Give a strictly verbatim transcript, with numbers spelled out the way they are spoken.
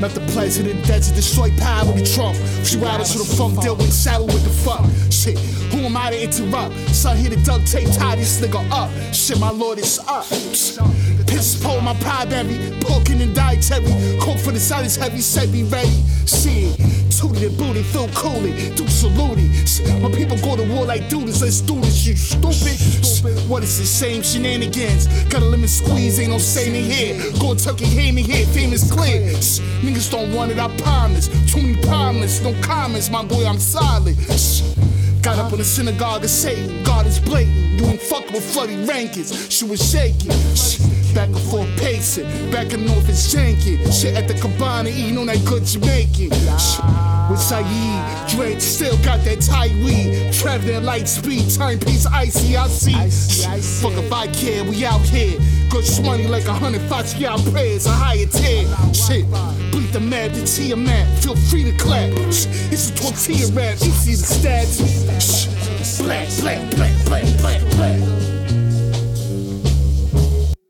Met the president, desert, destroy power with Trump. Few hours to the funk, deal with saddle with the fuck. Shit, who am I to interrupt? Son, hit the duct tape, tie this nigga up. Shit, my lord, it's up. Piss pole, my pie berry, poking and dietary. Coke for the side is heavy, said be ready. Shit, tootie the booty, feel coolie, do saluti. When people go to war like dudes, let's do this, you stupid. What is the same shenanigans? Got a lemon squeeze, ain't no saving here. Go turkey, hand me here, famous clear. Niggas don't want it, I promise. Too many promise, no comments, my boy, I'm solid. Got up in the synagogue and say, God is blatant. You ain't fucking with floody rankings. She was shaking. Back and forth pacing. Back and north is janking. Shit at the cabana eating on that good Jamaican. With Saeed, Drake still got that tight weed. Traveling light speed, timepiece icy, I see. Fuck if I care, we out here. Good money like a hundred thoughts, yeah, I'm prayers, a higher tier. Shit, bleed the mad, the tea man. Feel free to clap. It's a tortilla rap, you see the stats. Black, black.